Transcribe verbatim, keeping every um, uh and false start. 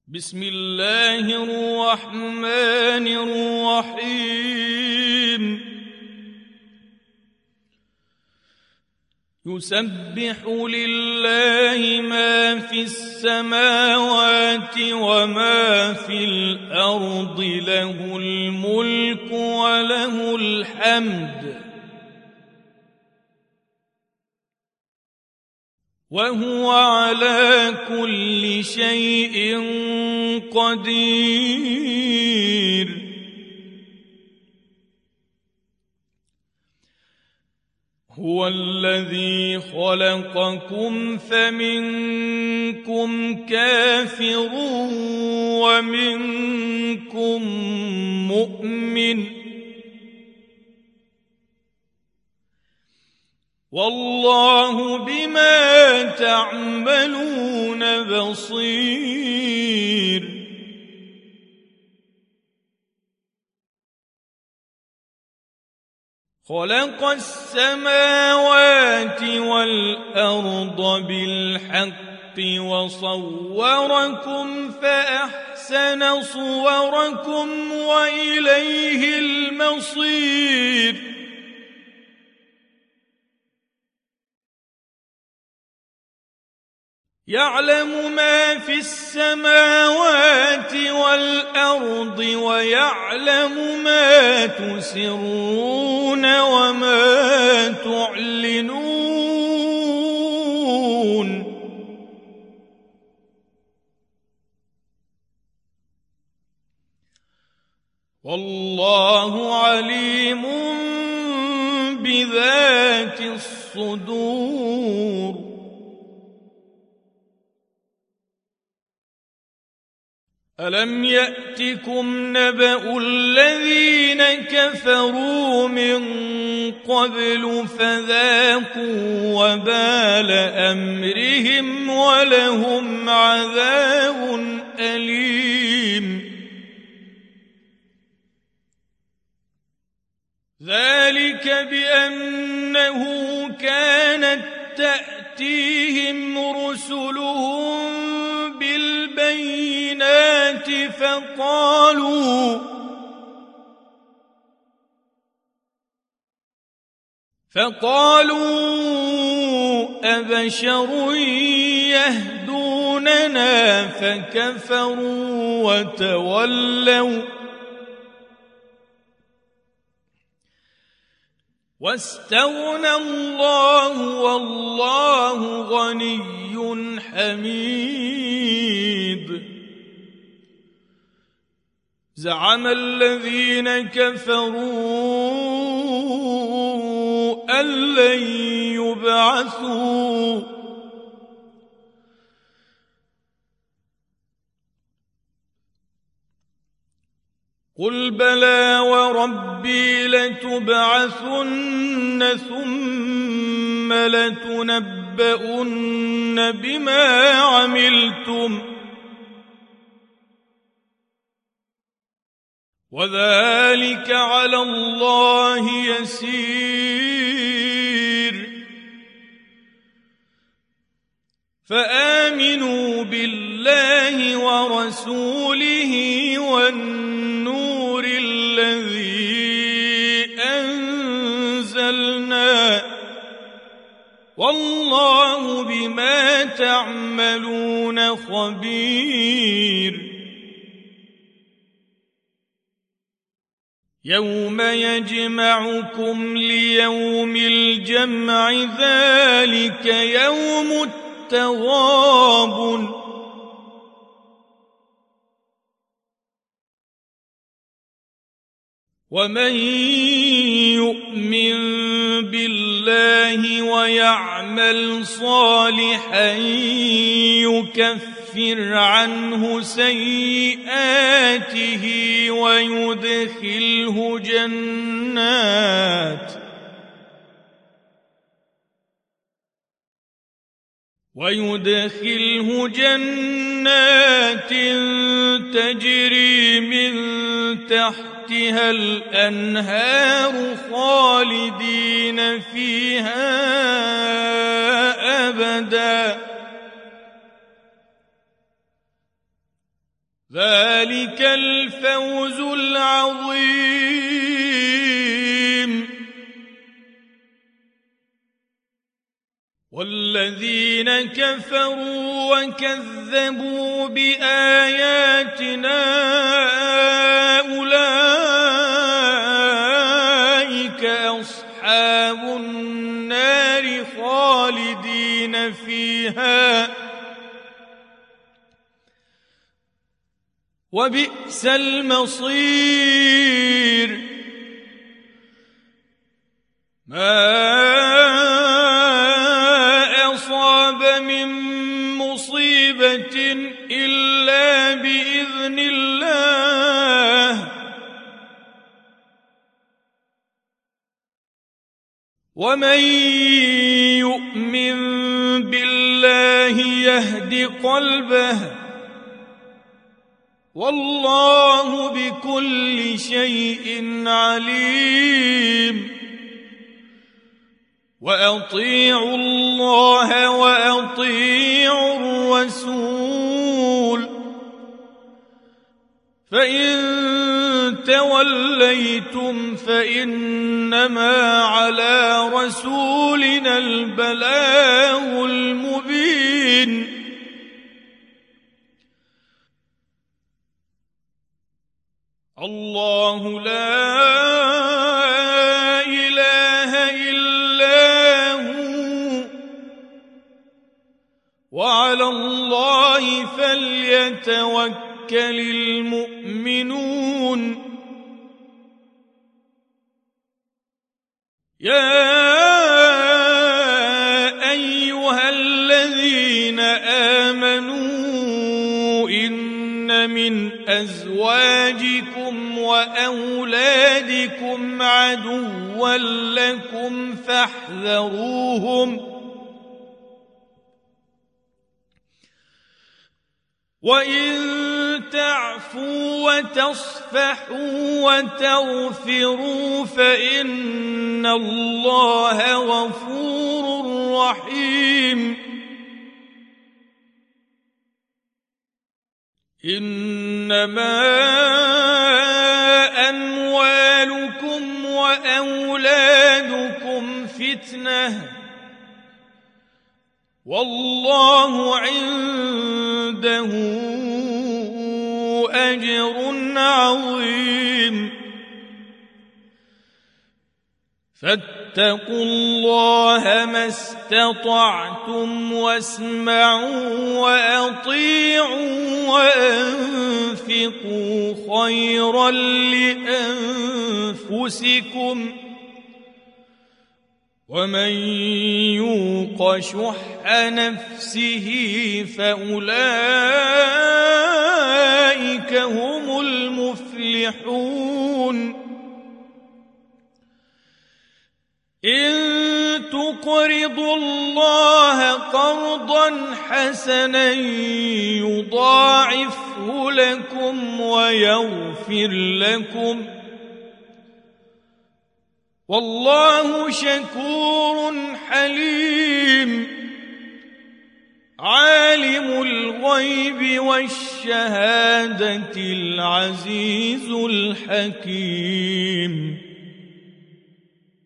بسم الله الرحمن الرحيم يسبح لله ما في السماوات وما في الأرض له الملك وله الحمد وهو على كل شيء قدير هو الذي خلقكم فمنكم كافر ومنكم مؤمن والله بما تعملون بصير خلق السماوات والأرض بالحق وصوركم فأحسن صوركم وإليه المصير يعلم ما في السماوات والأرض ويعلم ما تسرون وما تعلنون والله عليم بذات الصدور ألم يأتكم نبأ الذين كفروا من قبل فذاقوا وبال أمرهم ولهم عذاب أليم ذلك بأنه كانت تأتيهم رسلهم بالبينات فقالوا فقالوا أبشر يهدوننا فكفروا وتولوا واستغنى الله والله غني حميد زعم الذين كفروا أن لن يبعثوا قل بلى وربي لتبعثن ثم لتنبؤن بما عملتم وذلك على الله يسير فآمنوا بالله ورسوله والنور الذي أنزلنا والله بما تعملون خبير يوم يجمعكم ليوم الجمع ذلك يوم التغابن ومن يؤمن بالله ويعمل صالحا يكفر عنه سيئاته ويدخله جنات ويدخله جنات تجري من تحتها الأنهار خالدين فيها أبدا ذلك الفوز العظيم. والذين كفروا وكذبوا بآياتنا أولئك أصحاب النار خالدين فيها وبئس المصير. ما أصاب من مصيبة إلا بإذن الله ومن يؤمن بالله يهد قلبه والله بكل شيء عليم. وأطيعوا الله وأطيعوا الرسول فإن توليتم فإنما على رسولنا البلاغ المبين. الله لا إله إلا هو وعلى الله فليتوكل المؤمنون. يا أيها الذين آمنوا إن من أزواجكم وأولادكم عدوا لكم فاحذروهم وإن تعفوا وتصفحوا وتغفروا فإن الله غفور رحيم. إنما أموالكم وأولادكم فتنة والله عنده أجر عظيم. فاتقوا الله ما استطعتم واسمعوا وأطيعوا وأنفقوا خيرا لأنفسكم ومن يوق شح نفسه فأولئك هم المفلحون. إن تقرضوا الله قرضا حسنا يضاعفه لكم ويغفر لكم والله شكور حليم. عالم الغيب والشهادة العزيز الحكيم.